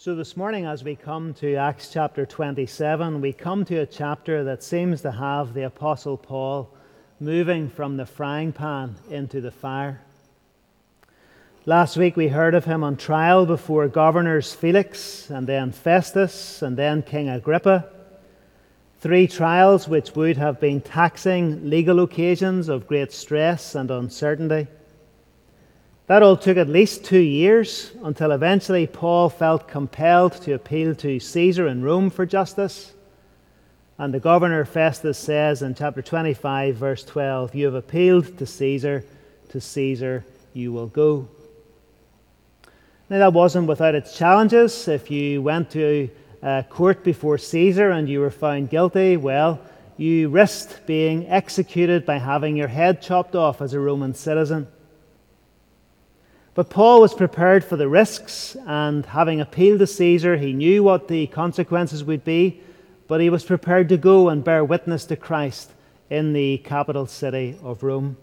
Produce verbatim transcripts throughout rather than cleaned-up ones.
So this morning, as we come to Acts chapter twenty-seven, we come to a chapter that seems to have the Apostle Paul moving from the frying pan into the fire. Last week we heard of him on trial before governors Felix and then Festus and then King Agrippa. Three trials which would have been taxing legal occasions of great stress and uncertainty. That all took at least two years until eventually Paul felt compelled to appeal to Caesar in Rome for justice. And the governor Festus says in chapter twenty-five, verse twelve, "You have appealed to Caesar, to Caesar you will go." Now that wasn't without its challenges. If you went to uh, court before Caesar and you were found guilty, well, you risked being executed by having your head chopped off as a Roman citizen. But Paul was prepared for the risks, and having appealed to Caesar, he knew what the consequences would be, but he was prepared to go and bear witness to Christ in the capital city of Rome.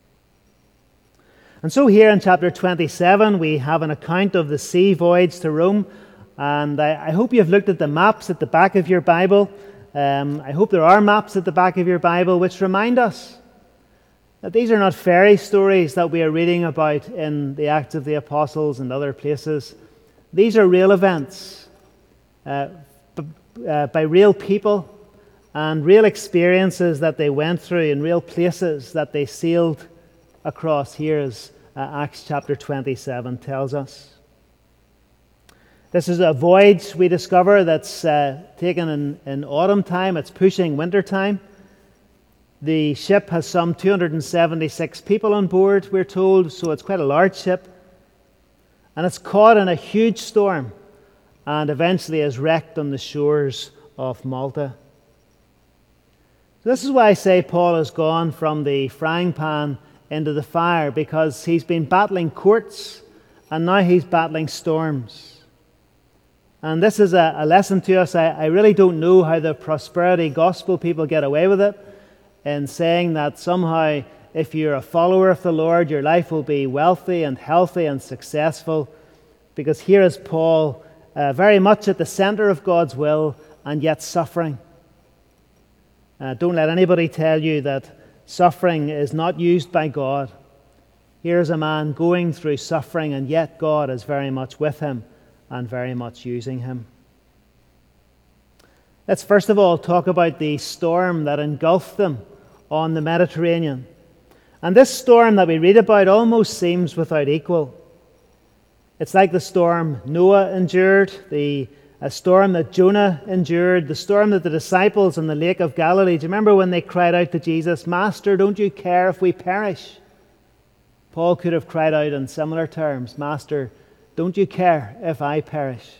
And so here in chapter twenty-seven, we have an account of the sea voyage to Rome, and I, I hope you've looked at the maps at the back of your Bible. Um, I hope there are maps at the back of your Bible which remind us that these are not fairy stories that we are reading about in the Acts of the Apostles and other places. These are real events uh, b- uh, by real people and real experiences that they went through in real places that they sailed across here, as uh, Acts chapter twenty-seven tells us. This is a voyage, we discover, that's uh, taken in, in autumn time. It's pushing winter time. The ship has some two hundred seventy-six people on board, we're told, so it's quite a large ship. And it's caught in a huge storm and eventually is wrecked on the shores of Malta. So this is why I say Paul has gone from the frying pan into the fire, because he's been battling courts and now he's battling storms. And this is a, a lesson to us. I, I really don't know how the prosperity gospel people get away with it, in saying that somehow if you're a follower of the Lord, your life will be wealthy and healthy and successful, because here is Paul uh, very much at the center of God's will and yet suffering. Uh, don't let anybody tell you that suffering is not used by God. Here's a man going through suffering, and yet God is very much with him and very much using him. Let's first of all talk about the storm that engulfed them on the Mediterranean. And this storm that we read about almost seems without equal. It's like the storm Noah endured, the a storm that Jonah endured, the storm that the disciples in the Lake of Galilee. Do you remember when they cried out to Jesus, "Master, don't you care if we perish?" Paul could have cried out in similar terms, "Master, don't you care if I perish?"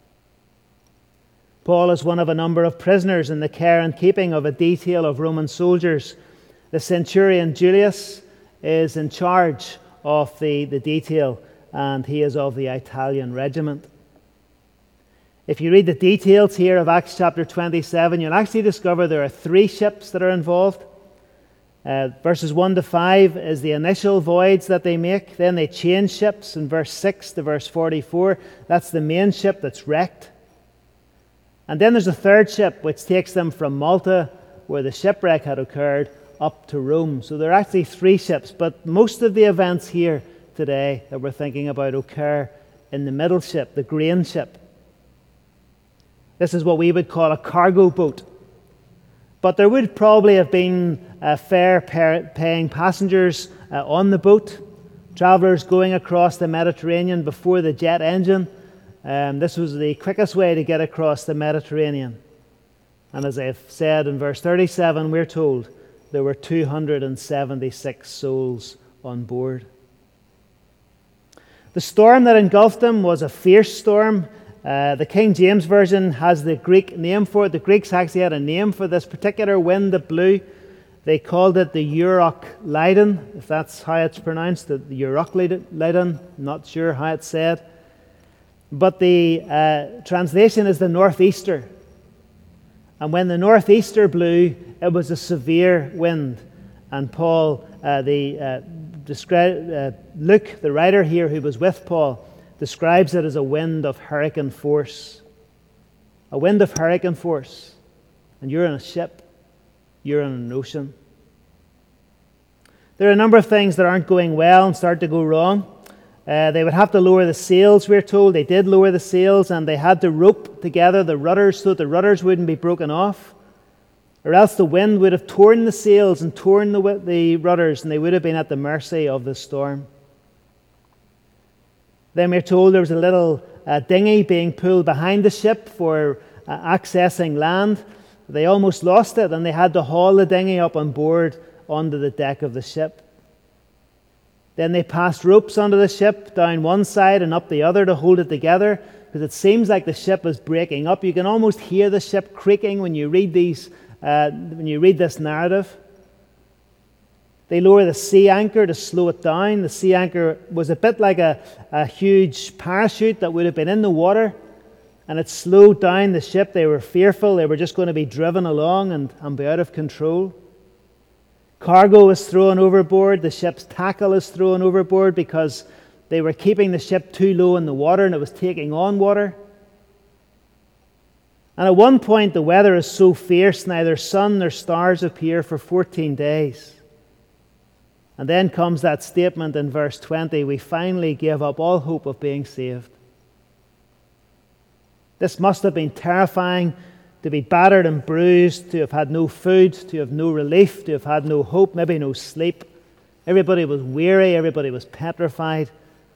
Paul is one of a number of prisoners in the care and keeping of a detail of Roman soldiers. The centurion Julius is in charge of the, the detail, and he is of the Italian regiment. If you read the details here of Acts chapter twenty-seven, you'll actually discover there are three ships that are involved. Uh, verses one to five is the initial voyage that they make. Then they change ships in verse six to verse forty-four. That's the main ship that's wrecked. And then there's a third ship which takes them from Malta, where the shipwreck had occurred, up to Rome. So there are actually three ships, but most of the events here today that we're thinking about occur in the middle ship, the grain ship. This is what we would call a cargo boat. But there would probably have been uh, fare-paying passengers uh, on the boat, travellers going across the Mediterranean before the jet engine. Um, this was the quickest way to get across the Mediterranean. And as I've said in verse thirty-seven, we're told there were two hundred seventy-six souls on board. The storm that engulfed them was a fierce storm. Uh, the King James Version has the Greek name for it. The Greeks actually had a name for this particular wind that blew. They called it the Euroclydon, if that's how it's pronounced, the Euroclydon. Not sure how it's said. But the uh, translation is the northeaster. And when the northeaster blew, it was a severe wind. And Paul, uh, the uh, descri- uh, Luke, the writer here who was with Paul, describes it as a wind of hurricane force. A wind of hurricane force. And you're in a ship. You're in an ocean. There are a number of things that aren't going well and start to go wrong. Uh, they would have to lower the sails, we're told. They did lower the sails, and they had to rope together the rudders so that the rudders wouldn't be broken off. Or else the wind would have torn the sails and torn the, the rudders, and they would have been at the mercy of the storm. Then we're told there was a little uh, dinghy being pulled behind the ship for uh, accessing land. They almost lost it, and they had to haul the dinghy up on board onto the deck of the ship. Then they passed ropes onto the ship down one side and up the other to hold it together, because it seems like the ship is breaking up. You can almost hear the ship creaking when you read these, uh, when you read this narrative. They lower the sea anchor to slow it down. The sea anchor was a bit like a, a huge parachute that would have been in the water, and it slowed down the ship. They were fearful they were just going to be driven along and, and be out of control. Cargo was thrown overboard. The ship's tackle is thrown overboard because they were keeping the ship too low in the water and it was taking on water. And at one point the weather is so fierce, neither sun nor stars appear for fourteen days. And then comes that statement in verse twenty, we finally gave up all hope of being saved. This must have been terrifying, to be battered and bruised, to have had no food, to have no relief, to have had no hope, maybe no sleep. Everybody was weary, everybody was petrified.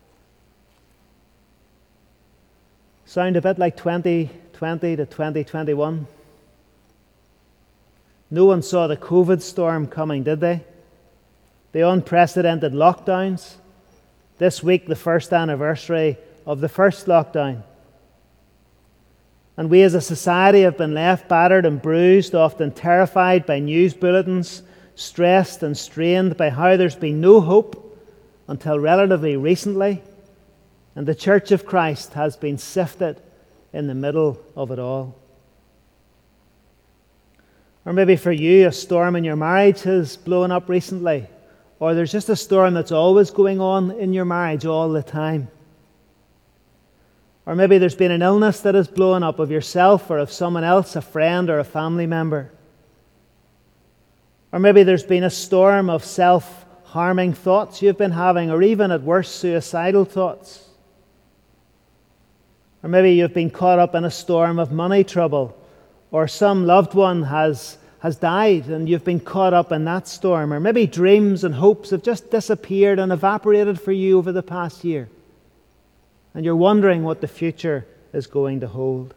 Sound a bit like twenty twenty to twenty twenty-one? No one saw the COVID storm coming, did they? The unprecedented lockdowns. This week, the first anniversary of the first lockdown. And we as a society have been left battered and bruised, often terrified by news bulletins, stressed and strained by how there's been no hope until relatively recently. And the Church of Christ has been sifted in the middle of it all. Or maybe for you, a storm in your marriage has blown up recently. Or there's just a storm that's always going on in your marriage all the time. Or maybe there's been an illness that has blown up of yourself or of someone else, a friend or a family member. Or maybe there's been a storm of self-harming thoughts you've been having, or even at worst, suicidal thoughts. Or maybe you've been caught up in a storm of money trouble, or some loved one has, has died and you've been caught up in that storm. Or maybe dreams and hopes have just disappeared and evaporated for you over the past year. And you're wondering what the future is going to hold.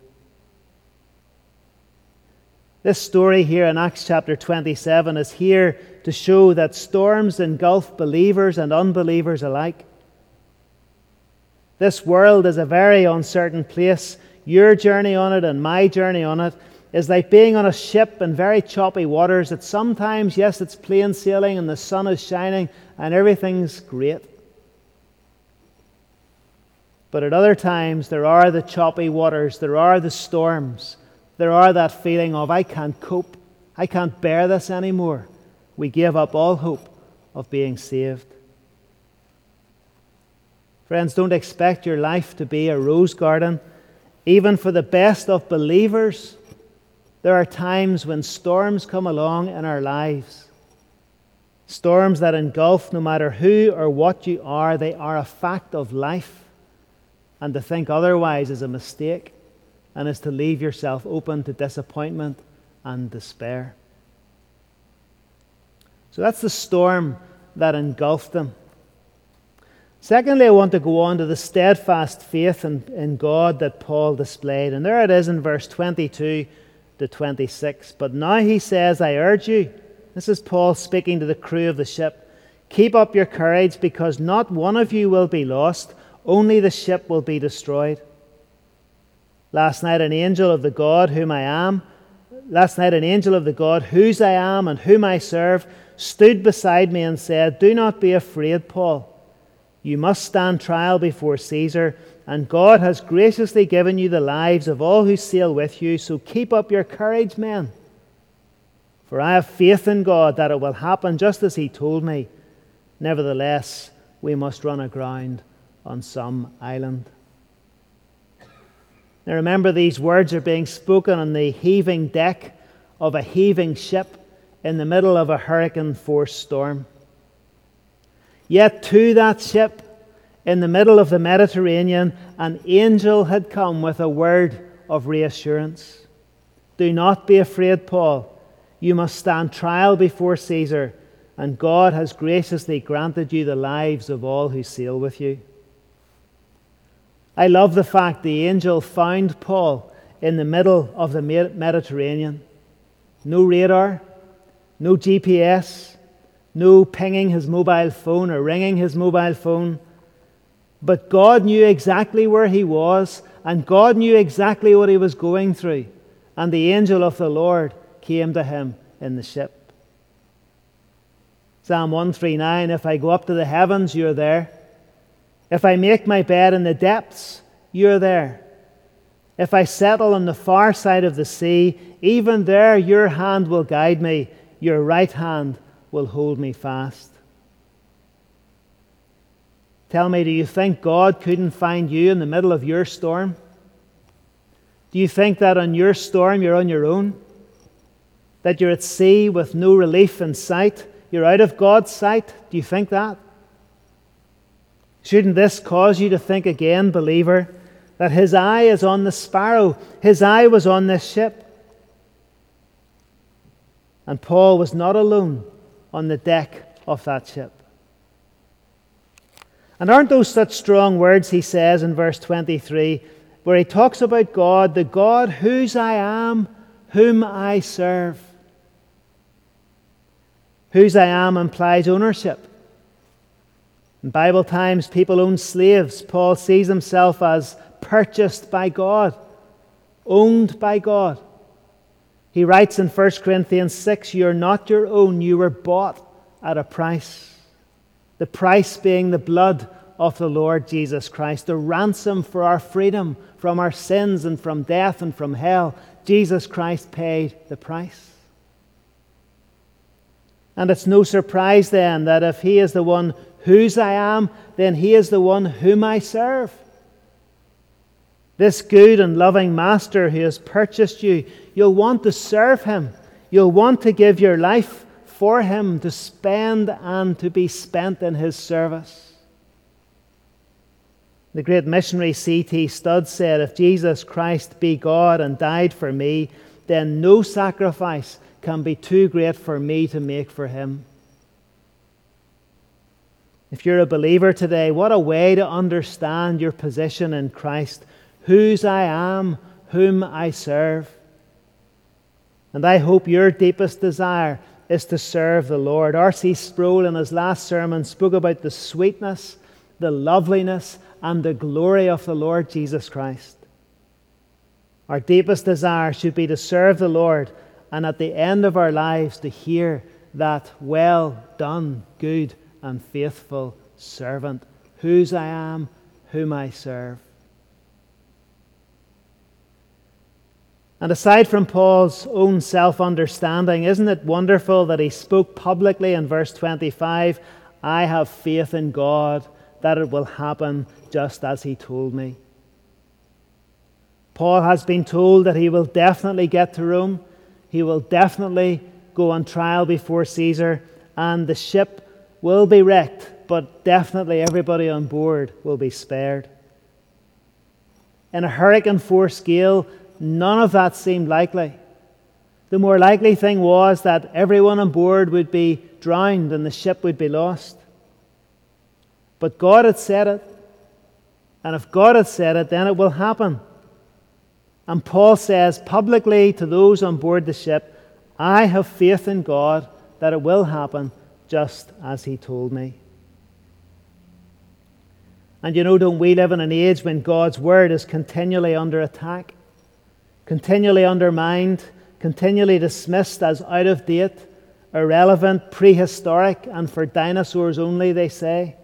This story here in Acts chapter twenty-seven is here to show that storms engulf believers and unbelievers alike. This world is a very uncertain place. Your journey on it and my journey on it is like being on a ship in very choppy waters that sometimes, yes, it's plain sailing and the sun is shining and everything's great. But at other times, there are the choppy waters, there are the storms, there are that feeling of, I can't cope, I can't bear this anymore. We give up all hope of being saved. Friends, don't expect your life to be a rose garden. Even for the best of believers, there are times when storms come along in our lives. Storms that engulf no matter who or what you are, they are a fact of life. And to think otherwise is a mistake and is to leave yourself open to disappointment and despair. So that's the storm that engulfed them. Secondly, I want to go on to the steadfast faith in, in God that Paul displayed. And there it is in verse twenty-two to twenty-six. But now he says, I urge you, this is Paul speaking to the crew of the ship, keep up your courage, because not one of you will be lost, only the ship will be destroyed. Last night an angel of the God whom I am, last night an angel of the God whose I am and whom I serve, stood beside me and said, do not be afraid, Paul. You must stand trial before Caesar, and God has graciously given you the lives of all who sail with you, so keep up your courage, men. For I have faith in God that it will happen just as he told me. Nevertheless, we must run aground on some island. Now remember, these words are being spoken on the heaving deck of a heaving ship in the middle of a hurricane-force storm. Yet to that ship, in the middle of the Mediterranean, an angel had come with a word of reassurance. Do not be afraid, Paul. You must stand trial before Caesar, and God has graciously granted you the lives of all who sail with you. I love the fact the angel found Paul in the middle of the Mediterranean. No radar, no G P S, no pinging his mobile phone or ringing his mobile phone. But God knew exactly where he was, and God knew exactly what he was going through. And the angel of the Lord came to him in the ship. Psalm one thirty-nine, if I go up to the heavens, you're there. If I make my bed in the depths, you're there. If I settle on the far side of the sea, even there your hand will guide me. Your right hand will hold me fast. Tell me, do you think God couldn't find you in the middle of your storm? Do you think that on your storm you're on your own? That you're at sea with no relief in sight? You're out of God's sight? Do you think that? Shouldn't this cause you to think again, believer, that his eye is on the sparrow? His eye was on this ship. And Paul was not alone on the deck of that ship. And aren't those such strong words he says in verse twenty-three, where he talks about God, the God whose I am, whom I serve. Whose I am implies ownership. In Bible times, people owned slaves. Paul sees himself as purchased by God, owned by God. He writes in First Corinthians six, you're not your own, you were bought at a price. The price being the blood of the Lord Jesus Christ, the ransom for our freedom from our sins and from death and from hell. Jesus Christ paid the price. And it's no surprise then that if he is the one whose I am, then he is the one whom I serve. This good and loving master who has purchased you, you'll want to serve him. You'll want to give your life for him, to spend and to be spent in his service. The great missionary C T Studd said, if Jesus Christ be God and died for me, then no sacrifice can be too great for me to make for him. If you're a believer today, what a way to understand your position in Christ. Whose I am, whom I serve. And I hope your deepest desire is to serve the Lord. R C Sproul in his last sermon spoke about the sweetness, the loveliness, and the glory of the Lord Jesus Christ. Our deepest desire should be to serve the Lord, and at the end of our lives to hear that well done, good and faithful servant, whose I am, whom I serve. And aside from Paul's own self-understanding, isn't it wonderful that he spoke publicly in verse twenty-five, I have faith in God that it will happen just as he told me. Paul has been told that he will definitely get to Rome. He will definitely go on trial before Caesar, and the ship will be wrecked, but definitely everybody on board will be spared. In a hurricane-force gale, none of that seemed likely. The more likely thing was that everyone on board would be drowned and the ship would be lost. But God had said it, and if God had said it, then it will happen. And Paul says publicly to those on board the ship, I have faith in God that it will happen just as he told me. And you know, don't we live in an age when God's word is continually under attack, continually undermined, continually dismissed as out of date, irrelevant, prehistoric, and for dinosaurs only, they say?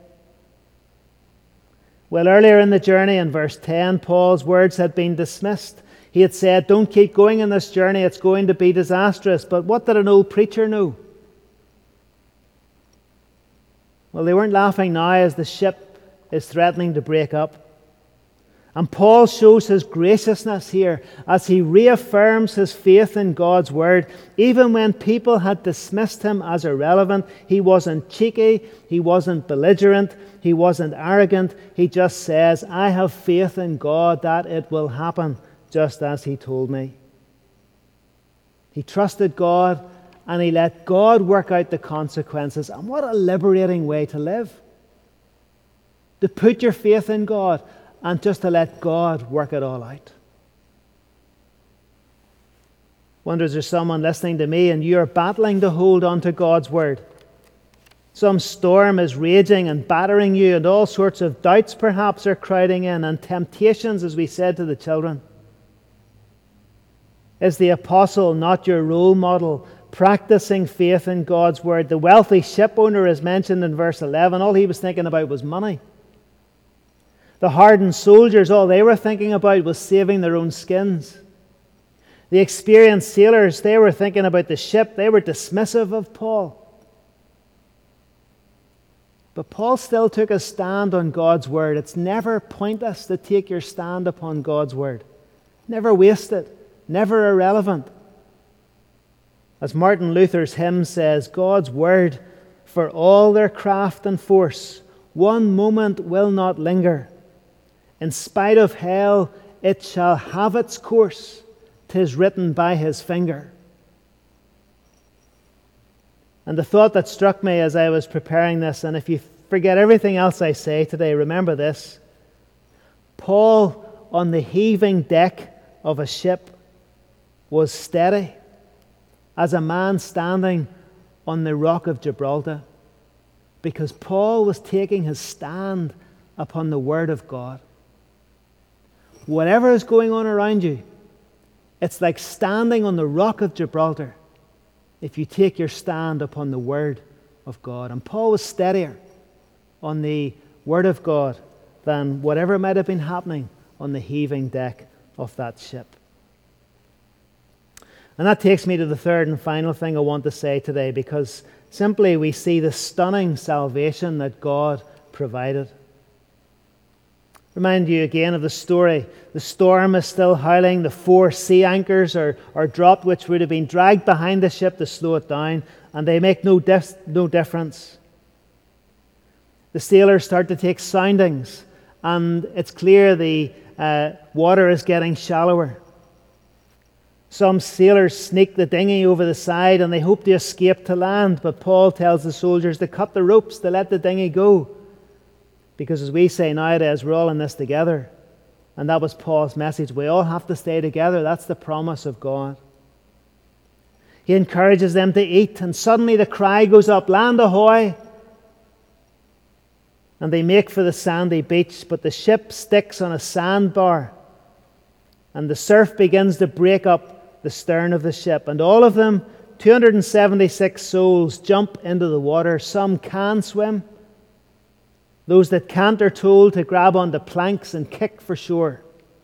Well, earlier in the journey, in verse ten, Paul's words had been dismissed. He had said, don't keep going in this journey, it's going to be disastrous. But what did an old preacher know? Well, they weren't laughing now as the ship is threatening to break up. And Paul shows his graciousness here as he reaffirms his faith in God's word. Even when people had dismissed him as irrelevant, he wasn't cheeky, he wasn't belligerent, he wasn't arrogant. He just says, I have faith in God that it will happen just as he told me. He trusted God and he let God work out the consequences. And what a liberating way to live. To put your faith in God and just to let God work it all out. Wonder, is there someone listening to me and you're battling to hold on to God's word? Some storm is raging and battering you, and all sorts of doubts perhaps are crowding in, and temptations, as we said to the children. Is the apostle not your role model, practicing faith in God's word? The wealthy ship owner is mentioned in verse eleven. All he was thinking about was money. The hardened soldiers, all they were thinking about was saving their own skins. The experienced sailors, they were thinking about the ship. They were dismissive of Paul. But Paul still took a stand on God's word. It's never pointless to take your stand upon God's word. Never wasted, never irrelevant. As Martin Luther's hymn says, God's word, for all their craft and force, one moment will not linger. In spite of hell, it shall have its course. 'Tis written by his finger. And the thought that struck me as I was preparing this, and if you forget everything else I say today, remember this. Paul, on the heaving deck of a ship, was steady as a man standing on the rock of Gibraltar, because Paul was taking his stand upon the word of God. Whatever is going on around you, it's like standing on the rock of Gibraltar if you take your stand upon the word of God. And Paul was steadier on the word of God than whatever might have been happening on the heaving deck of that ship. And that takes me to the third and final thing I want to say today, because simply we see the stunning salvation that God provided. Remind you again of the story. The storm is still howling. The four sea anchors are, are dropped, which would have been dragged behind the ship to slow it down, and they make no, dif- no difference. The sailors start to take soundings, and it's clear the uh, water is getting shallower. Some sailors sneak the dinghy over the side, and they hope to escape to land, but Paul tells the soldiers to cut the ropes, to let the dinghy go. Because as we say nowadays, we're all in this together. And that was Paul's message. We all have to stay together. That's the promise of God. He encourages them to eat, and suddenly the cry goes up, "Land ahoy!" And they make for the sandy beach, but the ship sticks on a sandbar, and the surf begins to break up the stern of the ship. And all of them, two hundred seventy-six souls, jump into the water. Some can swim. Those that can't are told to grab onto planks and kick for shore.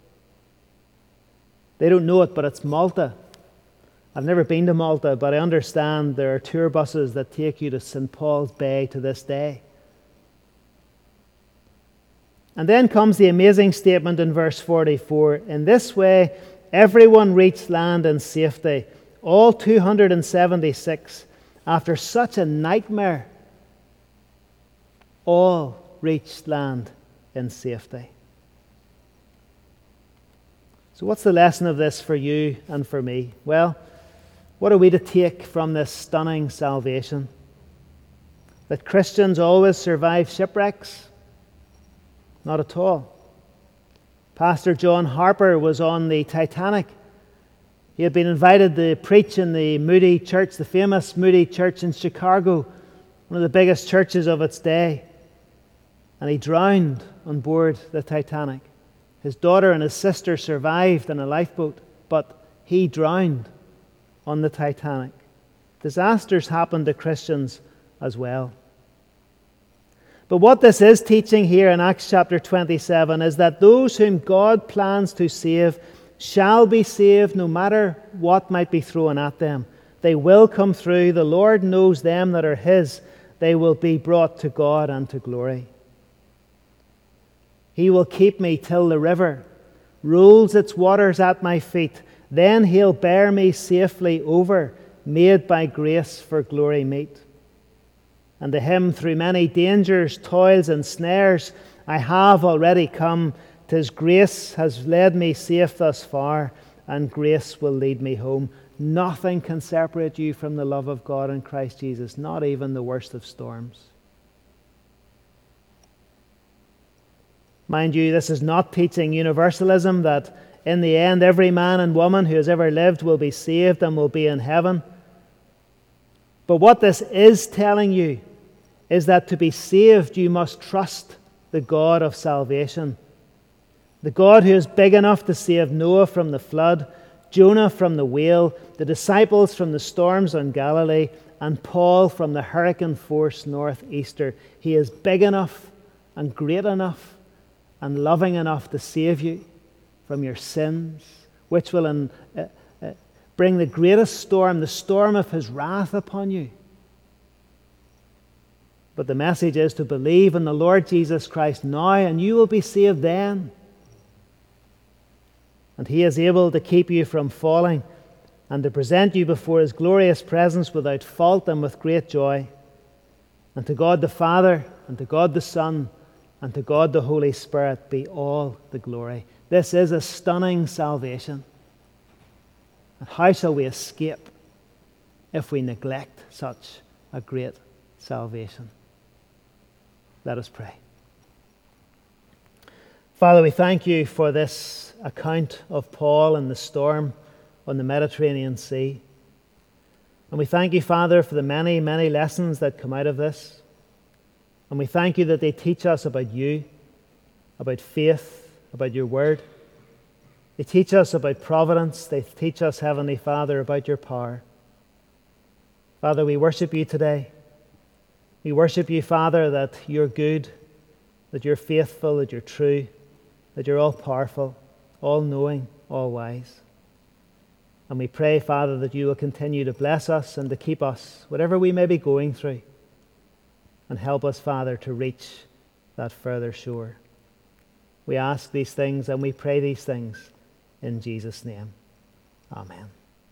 They don't know it, but it's Malta. I've never been to Malta, but I understand there are tour buses that take you to Saint Paul's Bay to this day. And then comes the amazing statement in verse forty-four. In this way, everyone reached land in safety, all two hundred seventy-six. After such a nightmare, all reached land in safety. So what's the lesson of this for you and for me? Well, what are we to take from this stunning salvation? That Christians always survive shipwrecks? Not at all. Pastor John Harper was on the Titanic. He had been invited to preach in the Moody Church, the famous Moody Church in Chicago, one of the biggest churches of its day. And he drowned on board the Titanic. His daughter and his sister survived in a lifeboat, but he drowned on the Titanic. Disasters happen to Christians as well. But what this is teaching here in Acts chapter twenty-seven is that those whom God plans to save shall be saved no matter what might be thrown at them. They will come through. The Lord knows them that are His. They will be brought to God and to glory. He will keep me till the river rolls its waters at my feet. Then he'll bear me safely over, made by grace for glory meet. And to him through many dangers, toils and snares, I have already come. 'Tis grace has led me safe thus far, and grace will lead me home. Nothing can separate you from the love of God in Christ Jesus, not even the worst of storms. Mind you, this is not teaching universalism, that in the end every man and woman who has ever lived will be saved and will be in heaven. But what this is telling you is that to be saved you must trust the God of salvation. The God who is big enough to save Noah from the flood, Jonah from the whale, the disciples from the storms on Galilee, and Paul from the hurricane force northeaster. He is big enough and great enough and loving enough to save you from your sins, which will in, uh, uh, bring the greatest storm, the storm of his wrath upon you. But the message is to believe in the Lord Jesus Christ now, and you will be saved then. And he is able to keep you from falling and to present you before his glorious presence without fault and with great joy. And to God the Father, and to God the Son, and to God the Holy Spirit be all the glory. This is a stunning salvation. And how shall we escape if we neglect such a great salvation? Let us pray. Father, we thank you for this account of Paul and the storm on the Mediterranean Sea. And we thank you, Father, for the many, many lessons that come out of this. And we thank you that they teach us about you, about faith, about your word. They teach us about providence. They teach us, Heavenly Father, about your power. Father, we worship you today. We worship you, Father, that you're good, that you're faithful, that you're true, that you're all-powerful, all-knowing, all-wise. And we pray, Father, that you will continue to bless us and to keep us, whatever we may be going through, and help us, Father, to reach that further shore. We ask these things and we pray these things in Jesus' name. Amen.